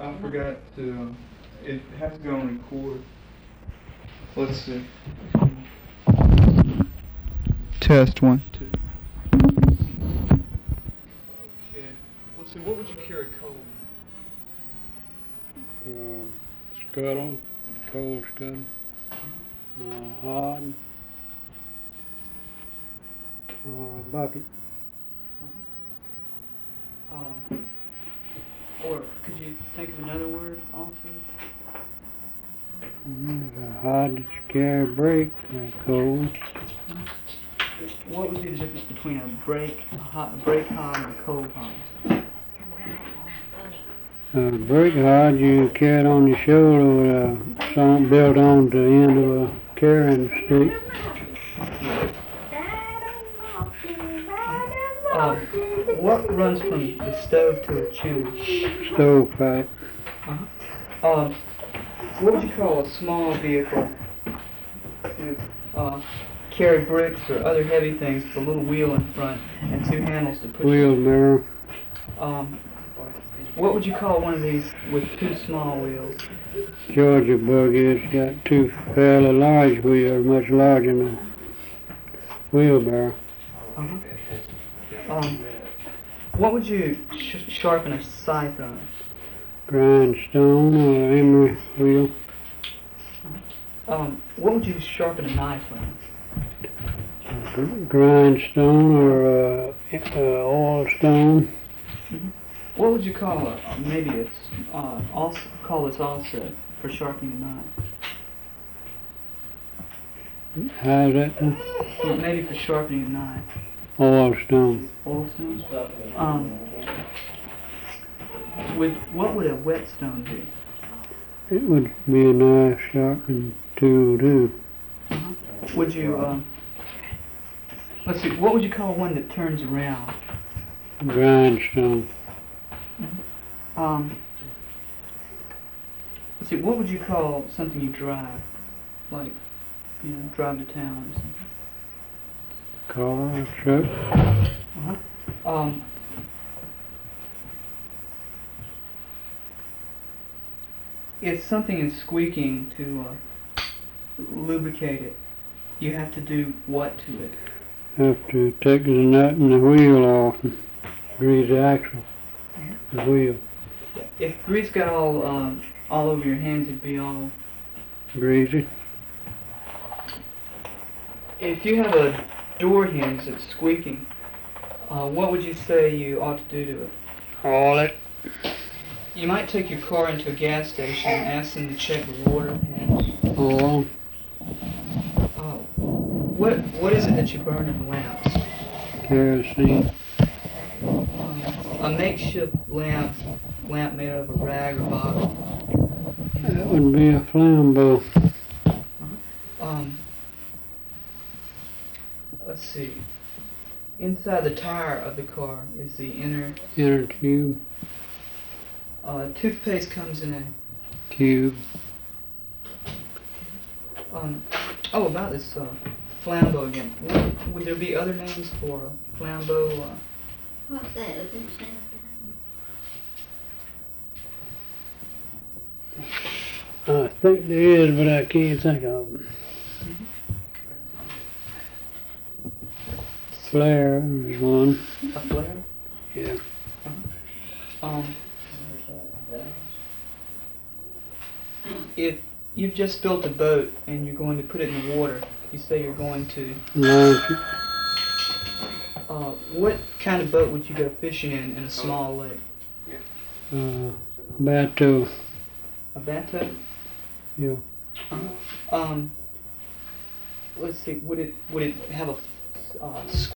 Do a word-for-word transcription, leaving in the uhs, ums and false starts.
I forgot to, it has to go on record. Let's see. Test one, two. Okay. Let's see, what would you carry cold? Uh, scuttle, coal scuttle, uh, hod, or a bucket. Uh, or could you think of another word also? Mm, a hod that you carry, brake, uh, coal. What would be the difference between a brake, a, hot, a brake hod, and a coal hod? Uh, brake hod you carry it on your shoulder with uh, something built on the end of a carrying stick. Uh, what runs from the stove to a chimney? Stove pipe. Uh-huh. Uh, what would you call a small vehicle to uh, carry bricks or other heavy things with a little wheel in front and two handles to push? Wheelbarrow. Um, what would you call one of these with two small wheels? Georgia buggy. It's got two fairly large wheels, much larger than a wheelbarrow. Uh-huh. Um, what would you sh sharpen a scythe on? Grindstone or emery wheel. Um, what would you sharpen a knife on? Gr- grindstone or uh, uh, oil stone. Mm-hmm. What would you call it? Uh, maybe it's uh, also call this also for sharpening a knife. How's that? Well, maybe for sharpening a knife. Oil stone. Oil stone. Um, with what would a whetstone be? It would be a nice sharpening tool too. Uh-huh. Would you? Um, let's see. What would you call one that turns around? Grindstone. Mm-hmm. Um, let's see. What would you call something you drive, like you know, drive to town or something? Car, truck. Uh-huh. Um, if something is squeaking, to uh, lubricate it, you have to do what to it? Have to take the nut and the wheel off and grease the axle, the wheel. If grease got all um, all over your hands, it'd be all Greasy. If you have a door hinge that's squeaking, uh, what would you say you ought to do to it? Haul it. You might take your car into a gas station and ask them to check the water. And, Oil. uh, what what is it that you burn in the lamps? Kerosene. Uh, a makeshift lamp, lamp made out of a rag or bottle. That would be a flambeau. Uh-huh. Um, let's see. Inside the tire of the car is the inner. Inner tube. Uh, toothpaste comes in a. Tube. Um, oh, about this uh, flambeau again. Would, would there be other names for a flambeau? Uh, What's that? I didn't say I think there is, but I can't think of them. Flare is one. a flare? Yeah. Um, if you've just built a boat and you're going to put it in the water, you say you're going to. Launch it. Uh, what kind of boat would you go fishing in in a small lake? Uh, bateau. A bathtub? Yeah. Uh-huh. Um, let's see. Would it would it have a uh,